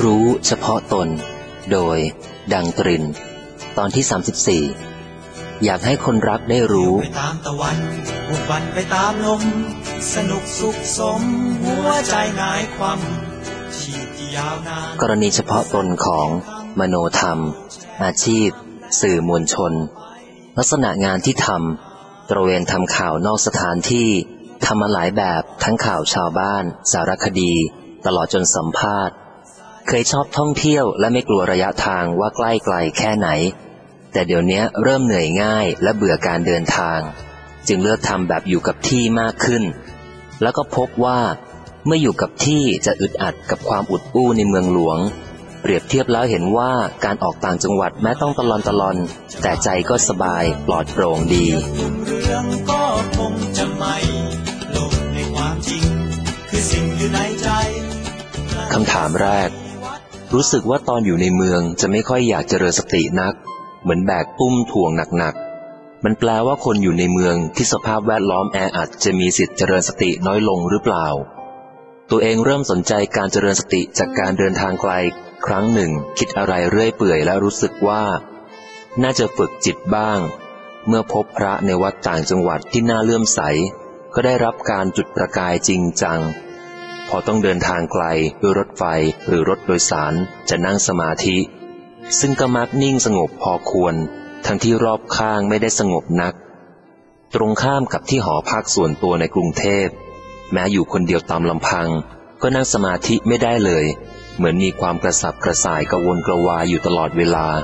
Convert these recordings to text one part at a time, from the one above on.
รู้เฉพาะตนโดยดังตรินตอนที่34อยากให้คนรักได้รู้ไปตามตะวันบุกบันไปตามลมสนุกสุขสมหัวใจหงายความชีพที่ยาวนานกรณีเฉพาะตนของมโนธรรมอาชีพสื่อมวลชนลักษณะงานที่ทำตระเวนทำข่าวนอกสถานที่ทำมาหลายแบบทั้งข่าวชาวบ้านสารคดีตลอดจนสัมภาษณ์เคยชอบท่องเที่ยวและไม่กลัวระยะทางว่าใกล้ไกลแค่ไหนแต่เดี๋ยวนี้เริ่มเหนื่อยง่ายและเบื่อการเดินทางจึงเลือกทำแบบอยู่กับที่มากขึ้นแล้วก็พบว่าเมื่ออยู่กับที่จะอึดอัดกับความอุดอู้ในเมืองหลวงเปรียบเทียบแล้วเห็นว่าการออกต่างจังหวัดแม้ต้องตะลอนแต่ใจก็สบายปลอดโปร่งดีเรื่องก็คงจะไม่โลกในความจริงคือสิ่งอยู่ในใจคำถามแรกรู้สึกว่าตอนอยู่ในเมืองจะไม่ค่อยอยากเจริญสตินักเหมือนแบกตุ้มถ่วงหนักๆมันแปลว่าคนอยู่ในเมืองที่สภาพแวดล้อมแออัดจะมีสิทธิ์เจริญสติน้อยลงหรือเปล่าตัวเองเริ่มสนใจการเจริญสติจากการเดินทางไกลครั้งหนึ่งคิดอะไรเรื่อยเปื่อยแล้วรู้สึกว่าน่าจะฝึกจิตบ้างเมื่อพบพระในวัดต่างจังหวัดที่น่าเลื่อมใสก็ได้รับการจุดประกายจริงจังพอต้องเดินทางไกลด้วยรถไฟหรือรถโดยสารจะนั่งสมาธิซึ่งก็มักนิ่งสงบพอควรทั้งที่รอบข้างไม่ได้สงบนักตรงข้ามกับที่หอพักส่วนตัวในกรุงเทพแม้อยู่คนเดียวตามลำพังก็นั่งสมาธิไม่ได้เลยเหมือนมีความกระสับกระส่ายกระวนกระวายอยู่ตลอดเวลา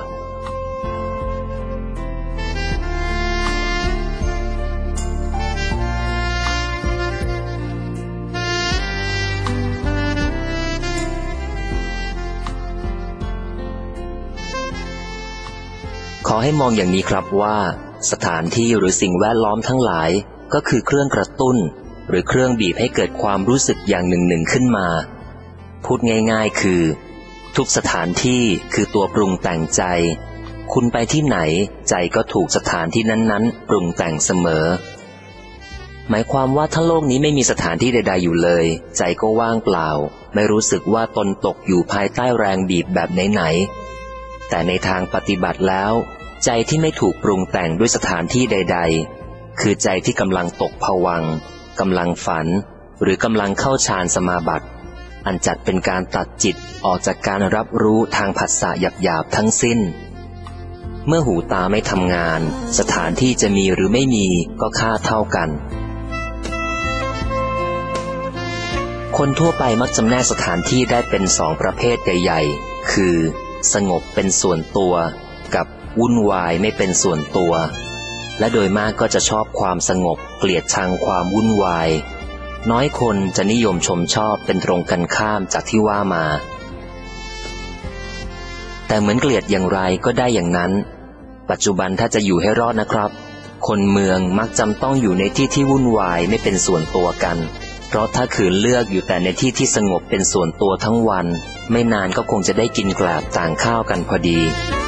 ขอให้มองอย่างนี้ครับว่าสถานที่หรือสิ่งแวดล้อมทั้งหลายก็คือเครื่องกระตุ้นหรือเครื่องบีบให้เกิดความรู้สึกอย่างหนึ่งขึ้นมาพูดง่ายๆคือทุกสถานที่คือตัวปรุงแต่งใจคุณไปที่ไหนใจก็ถูกสถานที่นั้นๆปรุงแต่งเสมอหมายความว่าถ้าโลกนี้ไม่มีสถานที่ใดๆอยู่เลยใจก็ว่างเปล่าไม่รู้สึกว่าตนตกอยู่ภายใต้แรงบีบแบบไหนๆแต่ในทางปฏิบัติแล้วใจที่ไม่ถูกปรุงแต่งด้วยสถานที่ใดๆคือใจที่กำลังตกภวังค์กำลังฝันหรือกำลังเข้าฌานสมาบัติอันจัดเป็นการตัดจิตออกจากการรับรู้ทางผัสสะหยาบๆทั้งสิ้นเมื่อหูตาไม่ทำงานสถานที่จะมีหรือไม่มีก็ค่าเท่ากันคนทั่วไปมักจำแนกสถานที่ได้เป็นสองประเภทใหญ่ๆคือสงบเป็นส่วนตัวกับวุ่นวายไม่เป็นส่วนตัวและโดยมากก็จะชอบความสงบเกลียดชังความวุ่นวายน้อยคนจะนิยมชมชอบเป็นตรงกันข้ามจากที่ว่ามาแต่เหมือนเกลียดอย่างไรก็ได้อย่างนั้นปัจจุบันถ้าจะอยู่ให้รอดนะครับคนเมืองมักจำต้องอยู่ในที่ที่วุ่นวายไม่เป็นส่วนตัวกันเพราะถ้าขืนเลือกอยู่แต่ในที่ที่สงบเป็นส่วนตัวทั้งวันไม่นานก็คงจะได้กินแกลบต่างข้าวกันพอดี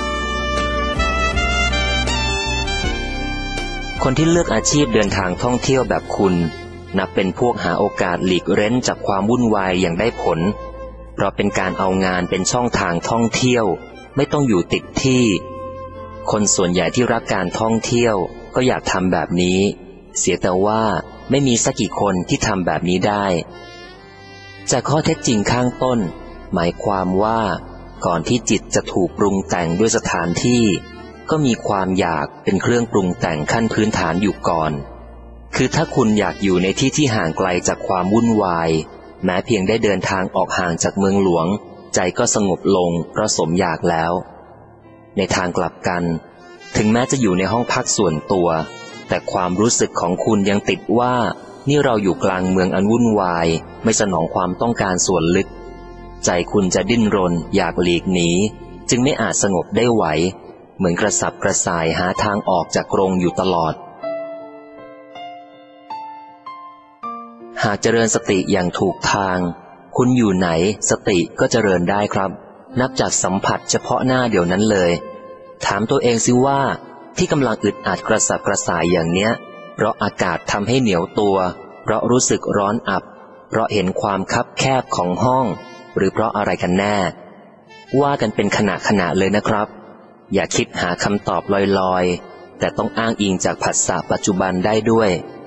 คนที่เลือกอาชีพเดินทางท่องเที่ยวแบบคุณนับเป็นพวกหาโอกาสหลีกเร้นจากความวุ่นวายอย่างได้ผลเพราะเป็นการเอางานเป็นช่องทางท่องเที่ยวไม่ต้องอยู่ติดที่คนส่วนใหญ่ที่รักการท่องเที่ยวก็อยากทำแบบนี้เสียแต่ว่าไม่มีสักกี่คนที่ทำแบบนี้ได้จากข้อเท็จจริงข้างต้นหมายความว่าก่อนที่จิตจะถูกปรุงแต่งด้วยสถานที่ก็มีความอยากเป็นเครื่องปรุงแต่งขั้นพื้นฐานอยู่ก่อนคือถ้าคุณอยากอยู่ในที่ที่ห่างไกลจากความวุ่นวายแม้เพียงได้เดินทางออกห่างจากเมืองหลวงใจก็สงบลงเพราะสมอยากแล้วในทางกลับกันถึงแม้จะอยู่ในห้องพักส่วนตัวแต่ความรู้สึกของคุณยังติดว่านี่เราอยู่กลางเมืองอันวุ่นวายไม่สนองความต้องการส่วนลึกใจคุณจะดิ้นรนอยากหลีกหนีจึงไม่อาจสงบได้ไหวเหมือนกระสับกระส่ายหาทางออกจากกรงอยู่ตลอดหากเจริญสติอย่างถูกทางคุณอยู่ไหนสติก็เจริญได้ครับนับจากสัมผัสเฉพาะหน้าเดี๋ยวนั้นเลยถามตัวเองสิว่าที่กำลังอึดอัดกระสับกระส่ายอย่างเนี้ยเพราะอากาศทำให้เหนียวตัวเพราะรู้สึกร้อนอับเพราะเห็นความคับแคบของห้องหรือเพราะอะไรกันแน่ว่ากันเป็นขณะเลยนะครับอย่าคิดหาคำตอบลอยๆแต่ต้องอ้างอิงจากผัสสะปัจจุบันได้ด้วย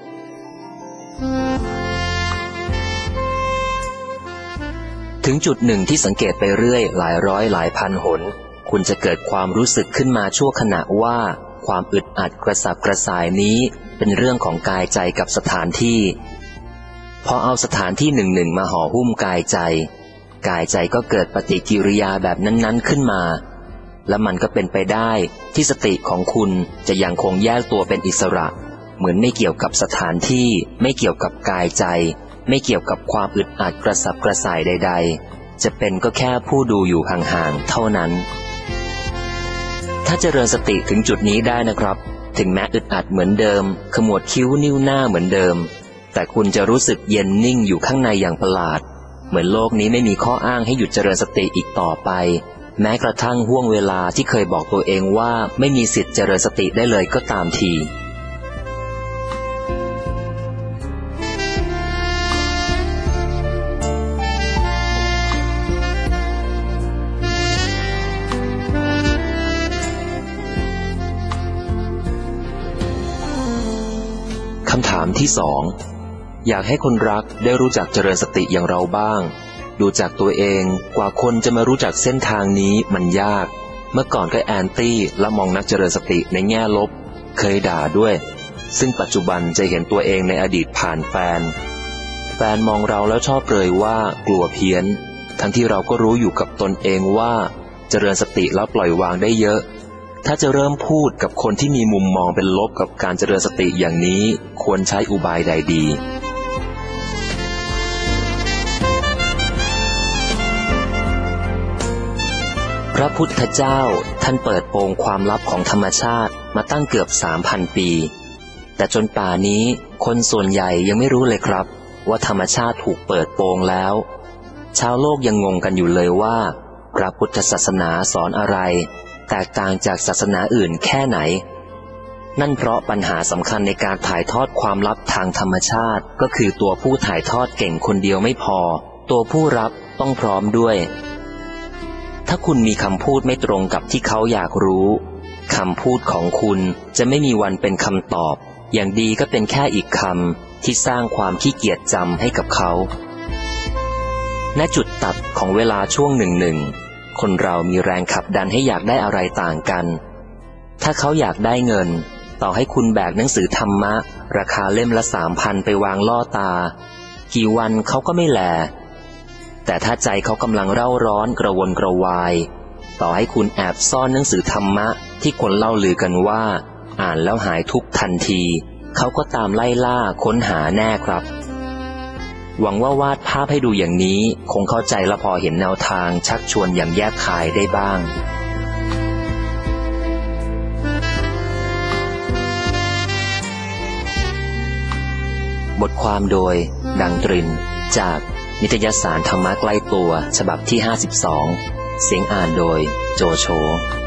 ถึงจุดหนึ่งที่สังเกตไปเรื่อยหลายร้อยหลายพันหนคุณจะเกิดความรู้สึกขึ้นมาชั่วขณะว่าความอึดอัดกระสับกระส่ายนี้เป็นเรื่องของกายใจกับสถานที่พอเอาสถานที่หนึ่งมาห่อหุ้มกายใจก็เกิดปฏิกิริยาแบบนั้นๆขึ้นมาและมันก็เป็นไปได้ที่สติของคุณจะยังคงแยกตัวเป็นอิสระเหมือนไม่เกี่ยวกับสถานที่ไม่เกี่ยวกับกายใจไม่เกี่ยวกับความอึดอัดกระสับกระส่ายใดๆจะเป็นก็แค่ผู้ดูอยู่ห่างๆเท่านั้นถ้าเจริญสติถึงจุดนี้ได้นะครับถึงแม้อึดอัดเหมือนเดิมขมวดคิ้วนิ้วหน้าเหมือนเดิมแต่คุณจะรู้สึกเย็นนิ่งอยู่ข้างในอย่างประหลาดเหมือนโลกนี้ไม่มีข้ออ้างให้หยุดเจริญสติอีกต่อไปแม้กระทั่งห่วงเวลาที่เคยบอกตัวเองว่าไม่มีสิทธิ์เจริญสติได้เลยก็ตามทีคำถามที่สองอยากให้คนรักได้รู้จักเจริญสติอย่างเราบ้างดูจากตัวเองกว่าคนจะมารู้จักเส้นทางนี้มันยากเมื่อก่อนก็แอนตี้และมองนักเจริญสติในแง่ลบเคยด่าด้วยซึ่งปัจจุบันจะเห็นตัวเองในอดีตผ่านแฟนมองเราแล้วชอบเปรยว่ากลัวเพี้ยนทั้งที่เราก็รู้อยู่กับตนเองว่าเจริญสติแล้วปล่อยวางได้เยอะถ้าจะเริ่มพูดกับคนที่มีมุมมองเป็นลบกับการเจริญสติอย่างนี้ควรใช้อุบายใดดีพระพุทธเจ้าท่านเปิดโปงความลับของธรรมชาติมาตั้งเกือบ 3,000 ปีแต่จนป่านี้คนส่วนใหญ่ยังไม่รู้เลยครับว่าธรรมชาติถูกเปิดโปงแล้วชาวโลกยังงงกันอยู่เลยว่าพระพุทธศาสนาสอนอะไรแตกต่างจากศาสนาอื่นแค่ไหนนั่นเพราะปัญหาสำคัญในการถ่ายทอดความลับทางธรรมชาติก็คือตัวผู้ถ่ายทอดเก่งคนเดียวไม่พอตัวผู้รับต้องพร้อมด้วยถ้าคุณมีคำพูดไม่ตรงกับที่เขาอยากรู้คำพูดของคุณจะไม่มีวันเป็นคำตอบอย่างดีก็เป็นแค่อีกคำที่สร้างความขี้เกียจจำให้กับเขาณจุดตัดของเวลาช่วงหนึ่งคนเรามีแรงขับดันให้อยากได้อะไรต่างกันถ้าเขาอยากได้เงินต่อให้คุณแบกหนังสือธรรมะราคาเล่มละ 3,000 ไปวางล่อตากี่วันเขาก็ไม่แลแต่ถ้าใจเขากำลังเร่าร้อนกระวนกระวายต่อให้คุณแอบซ่อนหนังสือธรรมะที่คนเล่าลือกันว่าอ่านแล้วหายทุกข์ทันทีเขาก็ตามไล่ล่าค้นหาแน่ครับหวังว่าวาดภาพให้ดูอย่างนี้คงเข้าใจและพอเห็นแนวทางชักชวนอย่างแยบคายได้บ้างบทความโดยดังตรินจากนิตยสารธรรมะใกล้ตัวฉบับที่ 52 เสียงอ่านโดยโจโฉ